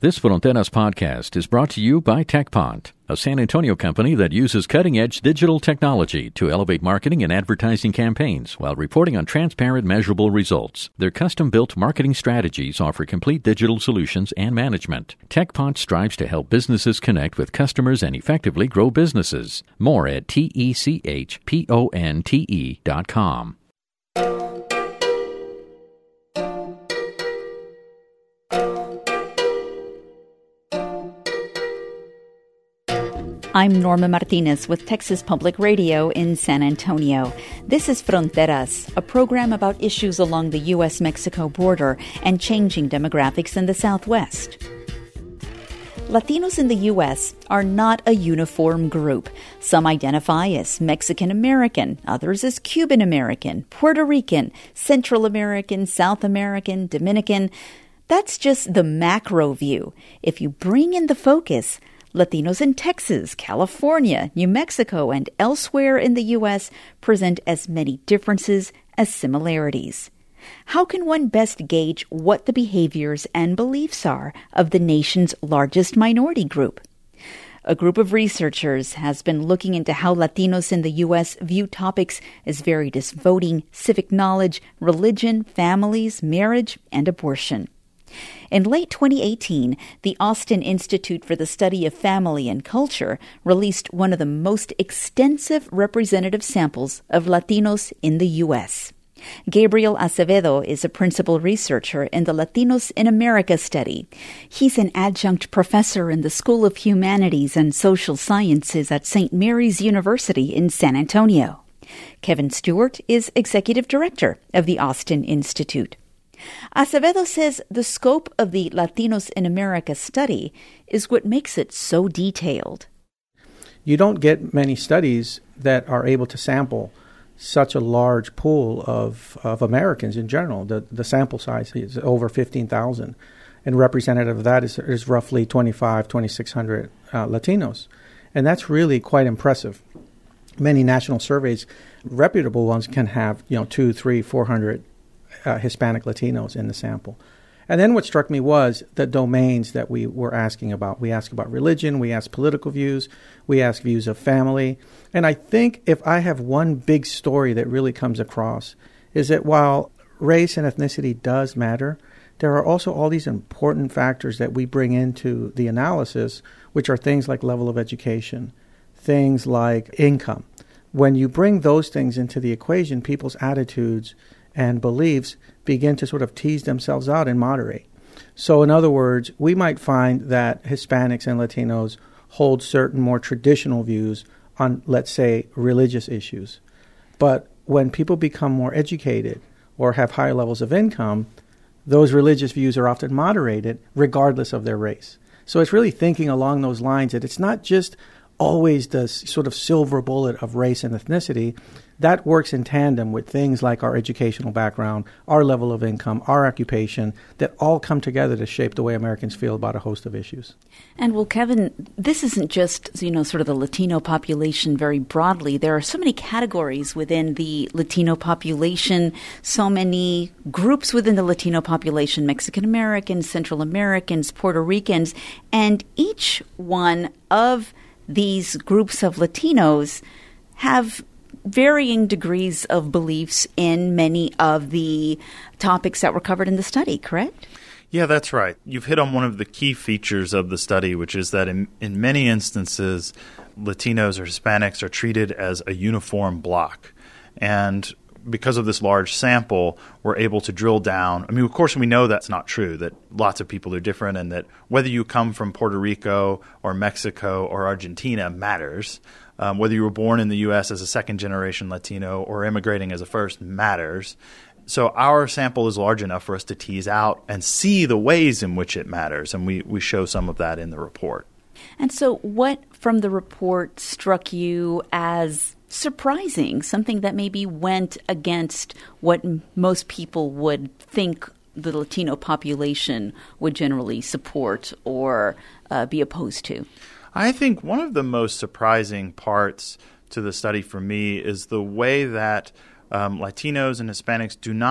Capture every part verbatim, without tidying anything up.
This Fronteras podcast is brought to you by TechPont, a San Antonio company that uses cutting-edge digital technology to elevate marketing and advertising campaigns while reporting on transparent, measurable results. Their custom-built marketing strategies offer complete digital solutions and management. TechPont strives to help businesses connect with customers and effectively grow businesses. More at T E C H P O N T E dot com. I'm Norma Martinez with Texas Public Radio in San Antonio. This is Fronteras, a program about issues along the U S Mexico border and changing demographics in the Southwest. Latinos in the U S are not a uniform group. Some identify as Mexican American, others as Cuban American, Puerto Rican, Central American, South American, Dominican. That's just the macro view. If you bring in the focus, Latinos in Texas, California, New Mexico, and elsewhere in the U S present as many differences as similarities. How can one best gauge what the behaviors and beliefs are of the nation's largest minority group? A group of researchers has been looking into how Latinos in the U S view topics as varied as voting, civic knowledge, religion, families, marriage, and abortion. In late twenty eighteen, the Austin Institute for the Study of Family and Culture released one of the most extensive representative samples of Latinos in the U S. Gabriel Acevedo is a principal researcher in the Latinos in America study. He's an adjunct professor in the School of Humanities and Social Sciences at Saint Mary's University in San Antonio. Kevin Stewart is executive director of the Austin Institute. Acevedo says the scope of the Latinos in America study is what makes it so detailed. You don't get many studies that are able to sample such a large pool of, of Americans in general. The, the sample size is over fifteen thousand, and representative of that is, is roughly twenty-five, twenty-six hundred uh, Latinos. And that's really quite impressive. Many national surveys, reputable ones, can have, you know, two, three, four hundred Uh, Hispanic Latinos in the sample. And then what struck me was the domains that we were asking about. We asked about religion, we asked political views, we asked views of family. And I think if I have one big story that really comes across is that while race and ethnicity does matter, there are also all these important factors that we bring into the analysis, which are things like level of education, things like income. When you bring those things into the equation, people's attitudes and beliefs begin to sort of tease themselves out and moderate. So in other words, we might find that Hispanics and Latinos hold certain more traditional views on, let's say, religious issues. But when people become more educated or have higher levels of income, those religious views are often moderated regardless of their race. So it's really thinking along those lines that it's not just always the sort of silver bullet of race and ethnicity. That works in tandem with things like our educational background, our level of income, our occupation, that all come together to shape the way Americans feel about a host of issues. And well, Kevin, this isn't just, you know, sort of the Latino population very broadly. There are so many categories within the Latino population, so many groups within the Latino population, Mexican Americans, Central Americans, Puerto Ricans, and each one of these groups of Latinos have varying degrees of beliefs in many of the topics that were covered in the study, correct? Yeah, that's right. You've hit on one of the key features of the study, which is that in, in many instances, Latinos or Hispanics are treated as a uniform block. And because of this large sample, we're able to drill down. I mean, of course, we know that's not true, that lots of people are different, and that whether you come from Puerto Rico or Mexico or Argentina matters. Um, whether you were born in the U S as a second-generation Latino or immigrating as a first matters. So our sample is large enough for us to tease out and see the ways in which it matters, and we, we show some of that in the report. And so what from the report struck you as surprising, something that maybe went against what m- most people would think the Latino population would generally support or uh, be opposed to? I think one of the most surprising parts to the study for me is the way that um, Latinos and Hispanics do not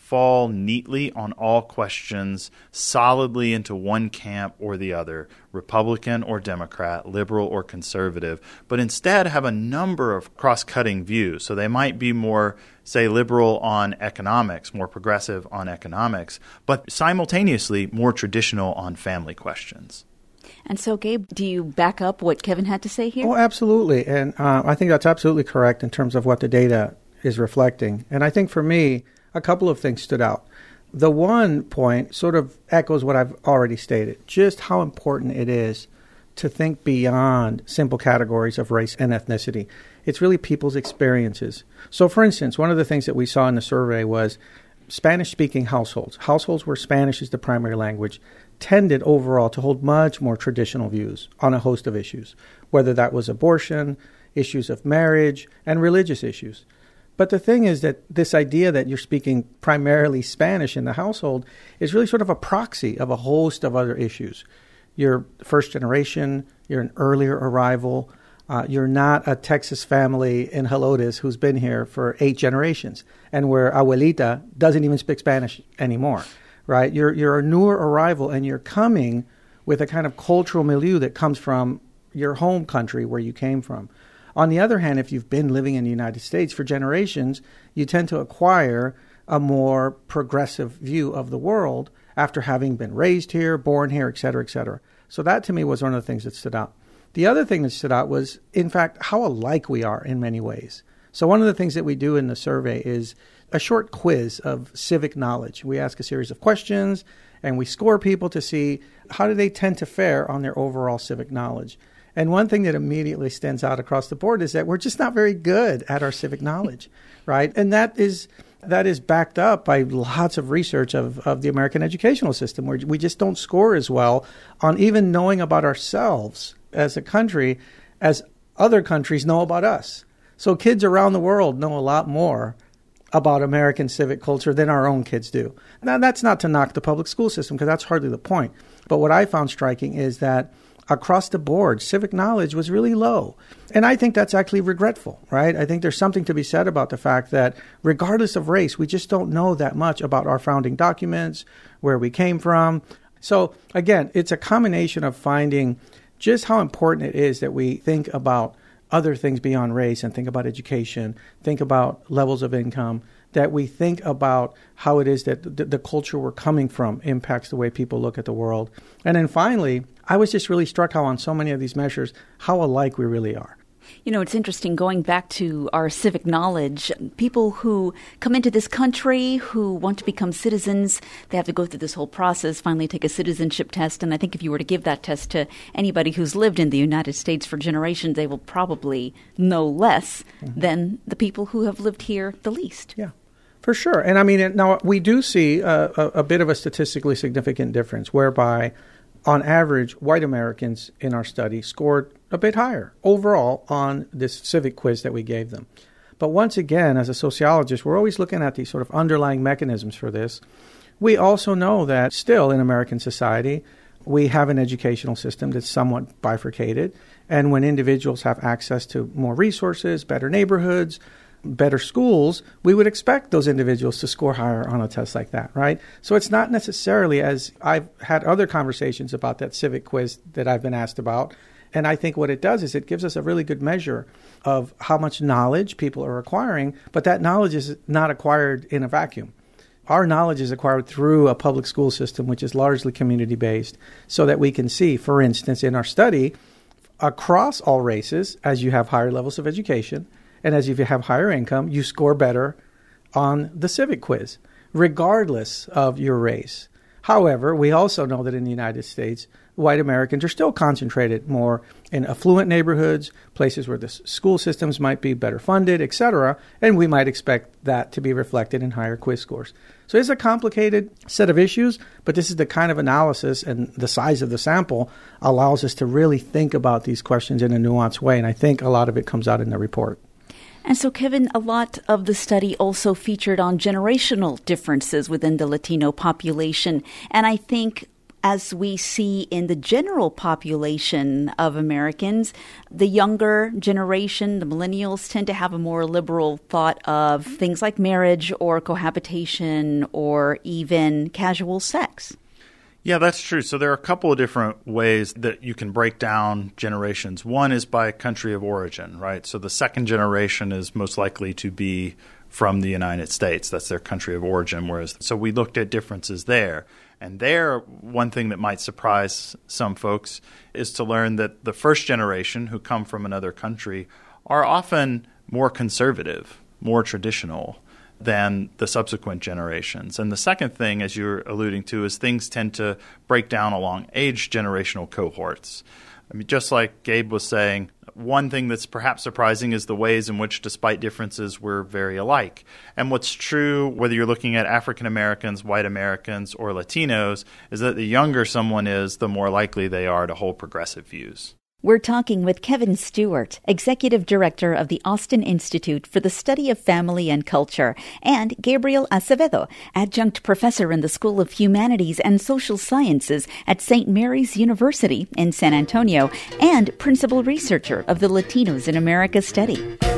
fall neatly on all questions solidly into one camp or the other, Republican or Democrat, liberal or conservative, but instead have a number of cross-cutting views. So they might be more, say, liberal on economics, more progressive on economics, but simultaneously more traditional on family questions. And so, Gabe, do you back up what Kevin had to say here? Oh, absolutely. And uh, I think that's absolutely correct in terms of what the data is reflecting. And I think for me, a couple of things stood out. The one point sort of echoes what I've already stated, just how important it is to think beyond simple categories of race and ethnicity. It's really people's experiences. So, for instance, one of the things that we saw in the survey was Spanish-speaking households, households where Spanish is the primary language, tended overall to hold much more traditional views on a host of issues, whether that was abortion, issues of marriage, and religious issues. But the thing is that this idea that you're speaking primarily Spanish in the household is really sort of a proxy of a host of other issues. You're first generation, you're an earlier arrival, uh, you're not a Texas family in Helotes who's been here for eight generations and where abuelita doesn't even speak Spanish anymore, right? You're, you're a newer arrival and you're coming with a kind of cultural milieu that comes from your home country where you came from. On the other hand, if you've been living in the United States for generations, you tend to acquire a more progressive view of the world after having been raised here, born here, et cetera, et cetera. So that to me was one of the things that stood out. The other thing that stood out was, in fact, how alike we are in many ways. So one of the things that we do in the survey is a short quiz of civic knowledge. We ask a series of questions and we score people to see how do they tend to fare on their overall civic knowledge. And one thing that immediately stands out across the board is that we're just not very good at our civic knowledge, right? And that is that is backed up by lots of research of, of the American educational system, where we just don't score as well on even knowing about ourselves as a country as other countries know about us. So kids around the world know a lot more about American civic culture than our own kids do. Now, that's not to knock the public school system, because that's hardly the point. But what I found striking is that across the board, civic knowledge was really low. And I think that's actually regretful, right? I think there's something to be said about the fact that regardless of race, we just don't know that much about our founding documents, where we came from. So again, it's a combination of finding just how important it is that we think about other things beyond race and think about education, think about levels of income, that we think about how it is that the, the culture we're coming from impacts the way people look at the world. And then finally, I was just really struck how on so many of these measures, how alike we really are. You know, it's interesting going back to our civic knowledge. People who come into this country, who want to become citizens, they have to go through this whole process, finally take a citizenship test. And I think if you were to give that test to anybody who's lived in the United States for generations, they will probably know less mm-hmm. than the people who have lived here the least. Yeah. For sure. And I mean, now we do see a, a, a bit of a statistically significant difference whereby, on average, white Americans in our study scored a bit higher overall on this civic quiz that we gave them. But once again, as a sociologist, we're always looking at these sort of underlying mechanisms for this. We also know that still in American society, we have an educational system that's somewhat bifurcated. And when individuals have access to more resources, better neighborhoods, better schools, we would expect those individuals to score higher on a test like that, right? So it's not necessarily, as I've had other conversations about that civic quiz that I've been asked about, and I think what it does is it gives us a really good measure of how much knowledge people are acquiring, but that knowledge is not acquired in a vacuum. Our knowledge is acquired through a public school system, which is largely community-based, so that we can see, for instance, in our study, across all races, as you have higher levels of education, and as if you have higher income, you score better on the civic quiz, regardless of your race. However, we also know that in the United States, white Americans are still concentrated more in affluent neighborhoods, places where the school systems might be better funded, et cetera, and we might expect that to be reflected in higher quiz scores. So it's a complicated set of issues, but this is the kind of analysis, and the size of the sample allows us to really think about these questions in a nuanced way, and I think a lot of it comes out in the report. And so, Kevin, a lot of the study also featured on generational differences within the Latino population. And I think as we see in the general population of Americans, the younger generation, the millennials, tend to have a more liberal thought of things like marriage or cohabitation or even casual sex. Yeah, that's true. So there are a couple of different ways that you can break down generations. One is by country of origin, right? So the second generation is most likely to be from the United States. That's their country of origin. Whereas, so we looked at differences there. And there, one thing that might surprise some folks is to learn that the first generation who come from another country are often more conservative, more traditional than the subsequent generations. And the second thing, as you're alluding to, is things tend to break down along age generational cohorts. I mean, just like Gabe was saying, one thing that's perhaps surprising is the ways in which, despite differences, we're very alike. And what's true, whether you're looking at African Americans, white Americans, or Latinos, is that the younger someone is, the more likely they are to hold progressive views. We're talking with Kevin Stewart, Executive Director of the Austin Institute for the Study of Family and Culture, and Gabriel Acevedo, Adjunct Professor in the School of Humanities and Social Sciences at Saint Mary's University in San Antonio, and Principal Researcher of the Latinos in America Study.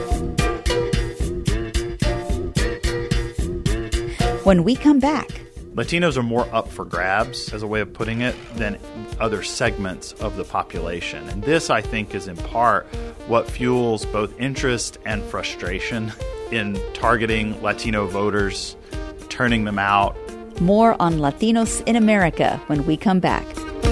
When we come back, Latinos are more up for grabs, as a way of putting it, than other segments of the population. And this, I think, is in part what fuels both interest and frustration in targeting Latino voters, turning them out. More on Latinos in America when we come back.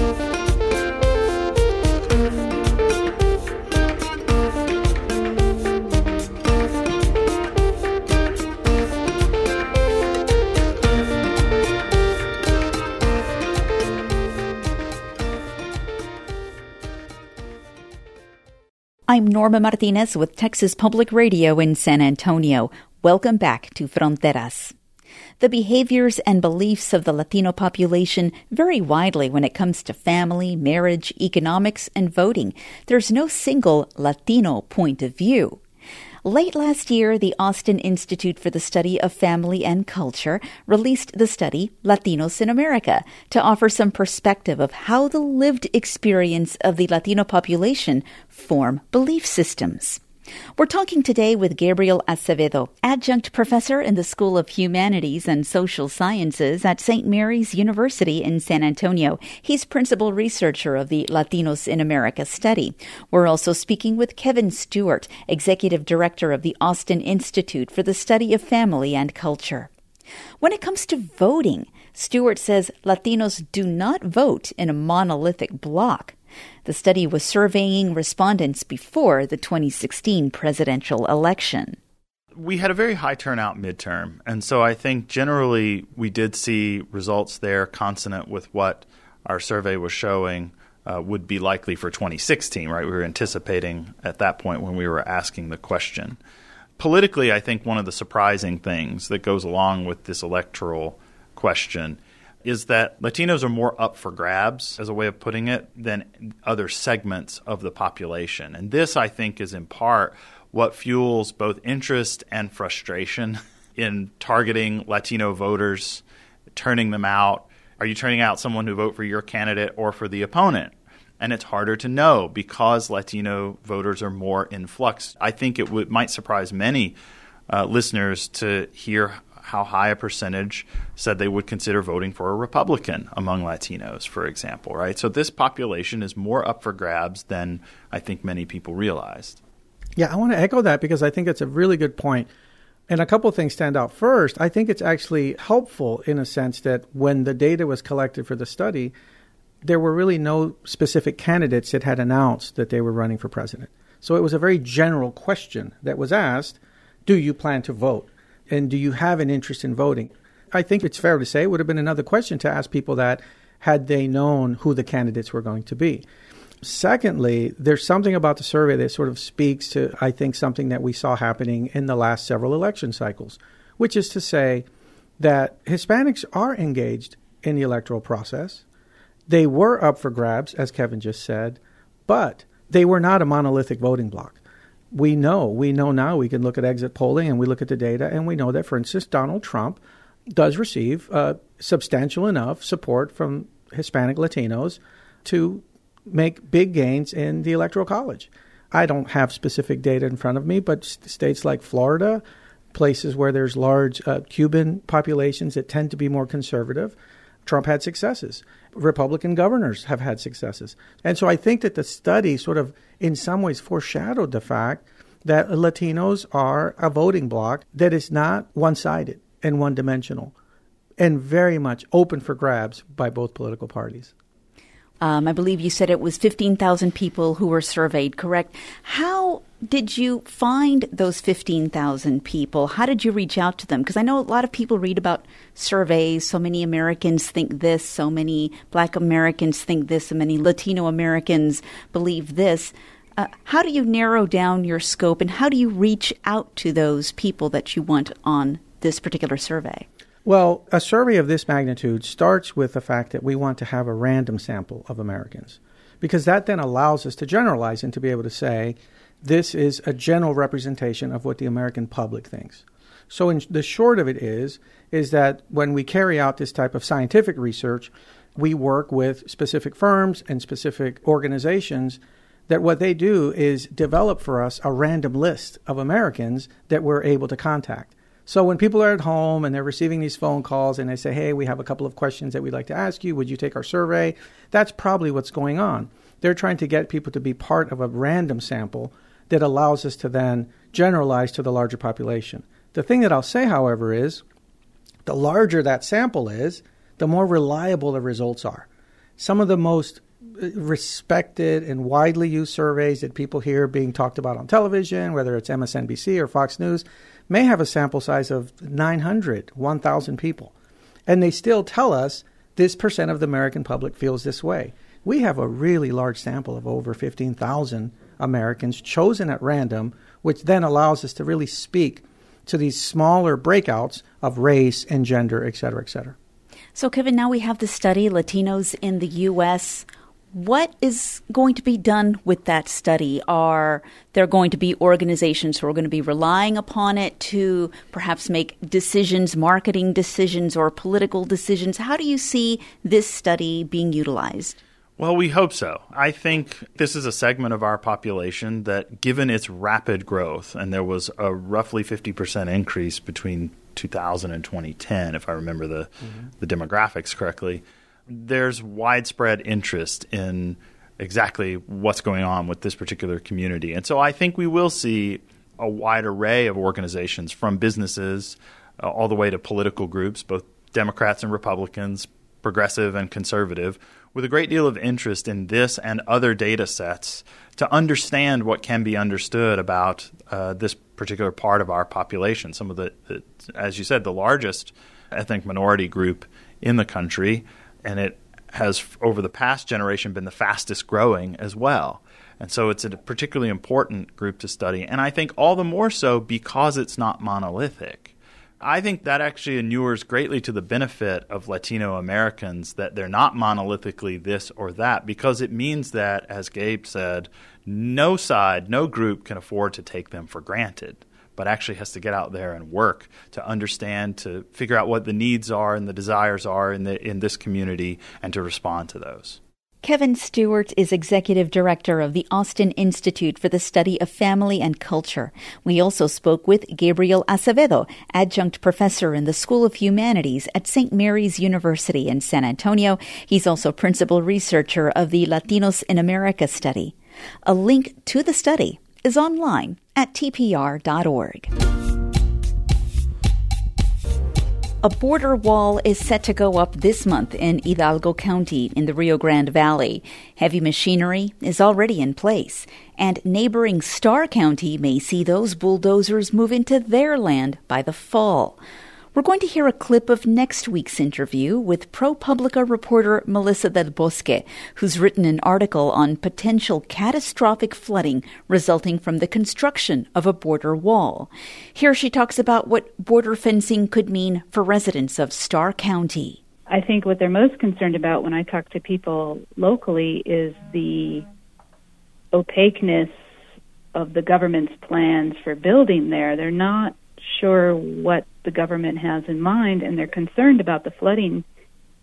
I'm Norma Martinez with Texas Public Radio in San Antonio. Welcome back to Fronteras. The behaviors and beliefs of the Latino population vary widely when it comes to family, marriage, economics, and voting. There's no single Latino point of view. Late last year, the Austin Institute for the Study of Family and Culture released the study Latinos in America to offer some perspective of how the lived experience of the Latino population form belief systems. We're talking today with Gabriel Acevedo, Adjunct Professor in the School of Humanities and Social Sciences at Saint Mary's University in San Antonio. He's Principal Researcher of the Latinos in America study. We're also speaking with Kevin Stewart, Executive Director of the Austin Institute for the Study of Family and Culture. When it comes to voting, Stewart says Latinos do not vote in a monolithic bloc. The study was surveying respondents before the twenty sixteen presidential election. We had a very high turnout midterm, and so I think generally we did see results there consonant with what our survey was showing uh, would be likely for twenty sixteen, right? We were anticipating at that point when we were asking the question. Politically, I think one of the surprising things that goes along with this electoral question is that Latinos are more up for grabs, as a way of putting it, than other segments of the population. And this, I think, is in part what fuels both interest and frustration in targeting Latino voters, turning them out. Are you turning out someone who vote for your candidate or for the opponent? And it's harder to know because Latino voters are more in flux. I think it would, might surprise many uh, listeners to hear how high a percentage said they would consider voting for a Republican among Latinos, for example, right? So this population is more up for grabs than I think many people realized. Yeah, I want to echo that because I think it's a really good point. And a couple of things stand out. First, I think it's actually helpful in a sense that when the data was collected for the study, there were really no specific candidates that had announced that they were running for president. So it was a very general question that was asked, do you plan to vote? And do you have an interest in voting? I think it's fair to say it would have been another question to ask people that had they known who the candidates were going to be. Secondly, there's something about the survey that sort of speaks to, I think, something that we saw happening in the last several election cycles, which is to say that Hispanics are engaged in the electoral process. They were up for grabs, as Kevin just said, but they were not a monolithic voting bloc. We know, we know now, we can look at exit polling and we look at the data and we know that, for instance, Donald Trump does receive uh, substantial enough support from Hispanic Latinos to make big gains in the Electoral College. I don't have specific data in front of me, but states like Florida, places where there's large uh, Cuban populations that tend to be more conservative, Trump had successes. Republican governors have had successes. And so I think that the study sort of in some ways foreshadowed the fact that Latinos are a voting bloc that is not one-sided and one-dimensional and very much open for grabs by both political parties. Um, I believe you said it was fifteen thousand people who were surveyed, correct? How did you find those fifteen thousand people? How did you reach out to them? Because I know a lot of people read about surveys. So many Americans think this. So many Black Americans think this. So many Latino Americans believe this. Uh, how do you narrow down your scope, and how do you reach out to those people that you want on this particular survey? Well, a survey of this magnitude starts with the fact that we want to have a random sample of Americans, because that then allows us to generalize and to be able to say, this is a general representation of what the American public thinks. So in the short of it is, is that when we carry out this type of scientific research, we work with specific firms and specific organizations that what they do is develop for us a random list of Americans that we're able to contact. So when people are at home and they're receiving these phone calls and they say, hey, we have a couple of questions that we'd like to ask you, would you take our survey? That's probably what's going on. They're trying to get people to be part of a random sample that allows us to then generalize to the larger population. The thing that I'll say, however, is the larger that sample is, the more reliable the results are. Some of the most respected and widely used surveys that people hear being talked about on television, whether it's M S N B C or Fox News, may have a sample size of nine hundred, one thousand people. And they still tell us this percent of the American public feels this way. We have a really large sample of over fifteen thousand Americans chosen at random, which then allows us to really speak to these smaller breakouts of race and gender, et cetera, et cetera. So, Kevin, now we have the study, Latinos in the U S What is going to be done with that study? Are there going to be organizations who are going to be relying upon it to perhaps make decisions, marketing decisions, or political decisions? How do you see this study being utilized? Well, we hope so. I think this is a segment of our population that, given its rapid growth, and there was a roughly fifty percent increase between two thousand and twenty ten, if I remember the, mm-hmm. the demographics correctly, there's widespread interest in exactly what's going on with this particular community. And so I think we will see a wide array of organizations, from businesses uh, all the way to political groups, both Democrats and Republicans, progressive and conservative, with a great deal of interest in this and other data sets to understand what can be understood about uh, this particular part of our population. Some of the, the, as you said, the largest ethnic minority group in the country, and it has, over the past generation, been the fastest growing as well. And so it's a particularly important group to study, and I think all the more so because it's not monolithic. I think that actually inures greatly to the benefit of Latino Americans that they're not monolithically this or that, because it means that, as Gabe said, no side, no group can afford to take them for granted, but actually has to get out there and work to understand, to figure out what the needs are and the desires are in the in this community, and to respond to those. Kevin Stewart is Executive Director of the Austin Institute for the Study of Family and Culture. We also spoke with Gabriel Acevedo, Adjunct Professor in the School of Humanities at Saint Mary's University in San Antonio. He's also Principal Researcher of the Latinos in America study. A link to the study is online at T P R dot org. A border wall is set to go up this month in Hidalgo County in the Rio Grande Valley. Heavy machinery is already in place, and neighboring Starr County may see those bulldozers move into their land by the fall. We're going to hear a clip of next week's interview with ProPublica reporter Melissa Del Bosque, who's written an article on potential catastrophic flooding resulting from the construction of a border wall. Here she talks about what border fencing could mean for residents of Starr County. I think what they're most concerned about when I talk to people locally is the opaqueness of the government's plans for building there. They're not sure what the government has in mind, and they're concerned about the flooding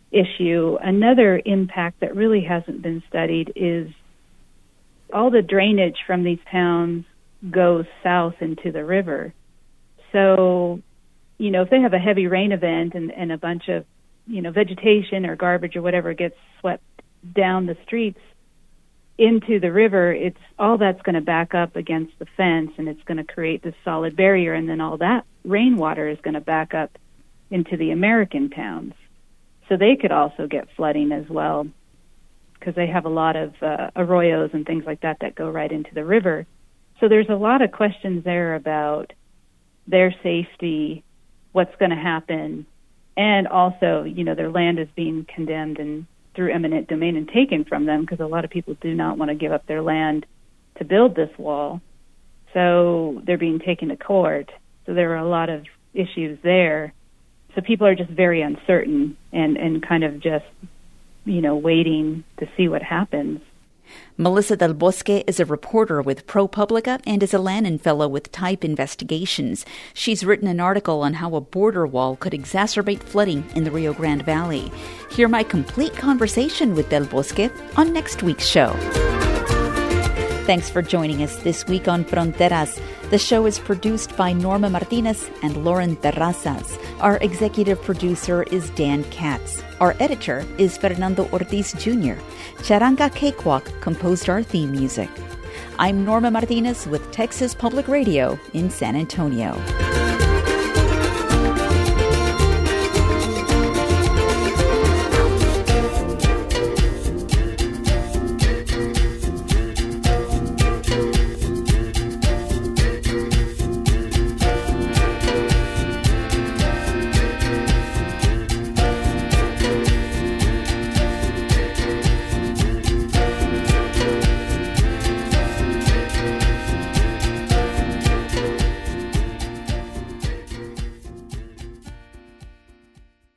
issue. Another impact that really hasn't been studied is all the drainage from these towns goes south into the river. So, you know, if they have a heavy rain event and, and a bunch of, you know, vegetation or garbage or whatever gets swept down the streets into the river, it's all that's going to back up against the fence, and it's going to create this solid barrier, and then all that rainwater is going to back up into the American towns. So they could also get flooding as well, because they have a lot of uh, arroyos and things like that that go right into the river. So there's a lot of questions there about their safety, what's going to happen, and also, you know, their land is being condemned and through eminent domain and taken from them, because a lot of people do not want to give up their land to build this wall. So they're being taken to court. So there are a lot of issues there. So people are just very uncertain and, and kind of just, you know, waiting to see what happens. Melissa Del Bosque is a reporter with ProPublica and is a Lannan Fellow with Type Investigations. She's written an article on how a border wall could exacerbate flooding in the Rio Grande Valley. Hear my complete conversation with Del Bosque on next week's show. Thanks for joining us this week on Fronteras. The show is produced by Norma Martinez and Lauren Terrazas. Our executive producer is Dan Katz. Our editor is Fernando Ortiz Junior Charanga Cakewalk composed our theme music. I'm Norma Martinez with Texas Public Radio in San Antonio.